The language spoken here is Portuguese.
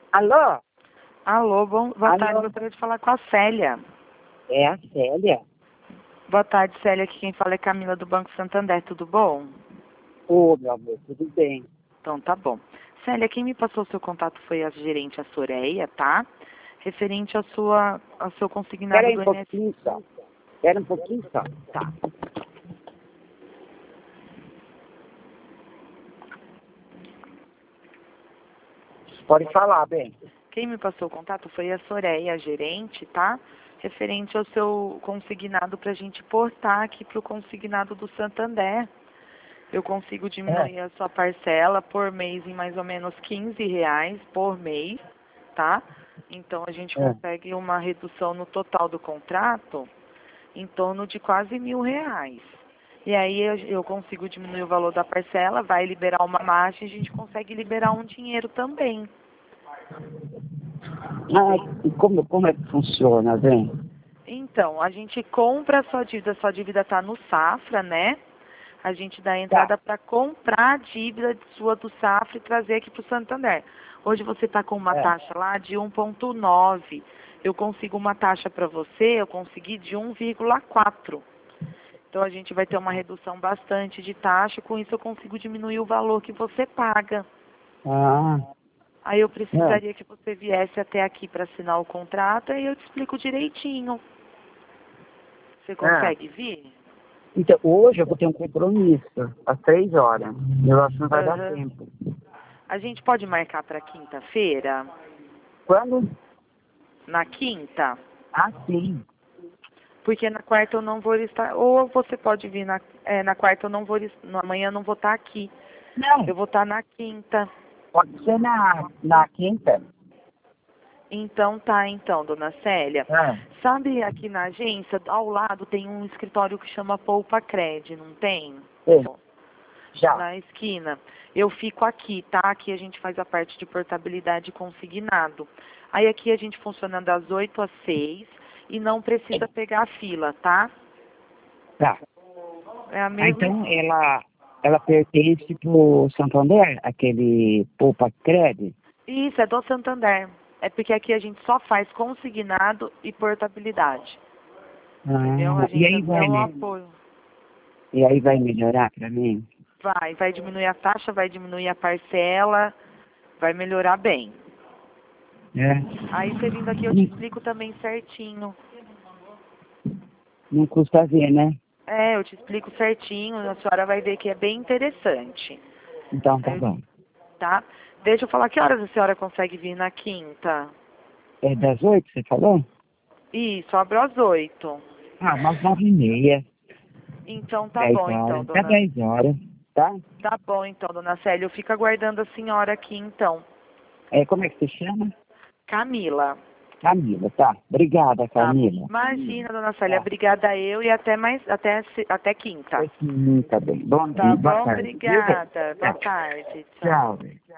Alô? Alô, boa tarde. Alô? Gostaria de falar com a Célia. É a Célia? Boa tarde, Célia. Aqui quem fala é Camila do Banco Santander. Tudo bom? Ô, meu amor, tudo bem? Então, tá bom. Célia, quem me passou o seu contato foi a gerente, a Soreia, tá? Referente ao seu consignado Espera aí do um INSS. pouquinho só. Espera um pouquinho só. Tá. Pode falar, bem. Quem me passou o contato foi a Soreia, a gerente, tá? Referente ao seu consignado pra gente portar aqui pro consignado do Santander. Eu consigo diminuir a sua parcela por mês em mais ou menos R$ 15 por mês, tá? Então a gente consegue uma redução no total do contrato em torno de quase R$ 1.000. E aí eu consigo diminuir o valor da parcela, vai liberar uma margem e a gente consegue liberar um dinheiro também. Ah, e como é que funciona, bem? Então, a gente compra a sua dívida está no Safra, né? A gente dá a Tá. entrada para comprar a dívida sua do Safra e trazer aqui para o Santander. Hoje você está com uma taxa lá de 1,9. Eu consigo uma taxa para você, eu consegui de 1,4. Então a gente vai ter uma redução bastante de taxa, com isso eu consigo diminuir o valor que você paga. Ah, Aí eu precisaria que você viesse até aqui para assinar o contrato e eu te explico direitinho. Você consegue vir? então, hoje eu vou ter um compromisso, às 3 horas. Eu acho que não vai dar Aham. tempo. A gente pode marcar para quinta-feira? Quando? Na quinta? Ah, sim. Porque na quarta eu não vou estar. Ou você pode vir na quarta eu não vou. Amanhã eu não vou estar aqui. Não, Eu vou estar na quinta. pode ser na quinta. Então tá, então, dona Célia. Sabe aqui na agência, ao lado tem um escritório que chama Poupa Cred, não tem? Sim, já. Na esquina. Eu fico aqui, tá? Aqui a gente faz a parte de portabilidade consignado. Aí aqui a gente funciona das 8 às 6 e não precisa pegar a fila, tá? Tá. É a Ah, mesma. então ela pertence pro Santander, aquele Poupa Cred? Isso, é do Santander. É porque aqui a gente só faz consignado e portabilidade. Entendeu? A Ah, gente é um apoio. e aí vai melhorar para mim? Vai diminuir a taxa, vai diminuir a parcela, vai melhorar bem. É. Aí você vindo aqui eu te explico também certinho. Não custa ver, né? É, eu te explico certinho, a senhora vai ver que é bem interessante. Então tá bom. Tá? Deixa eu falar, que horas a senhora consegue vir na quinta? É das 8, você falou? Isso, abro às 8. Ah, umas 9h30. Então tá 10 bom, então, horas. Até dona. 10 horas, tá? Tá bom, então, dona Célia. Eu fico aguardando a senhora aqui, então. Como é que você chama? Camila. Camila, tá. Obrigada, Tá. Camila. Imagina, dona Célia. Tá. Obrigada eu e até quinta. Tá bem. Bom Tá dia, boa bom? tarde, viu? Obrigada. Boa Tchau. tarde. Tchau. Tchau.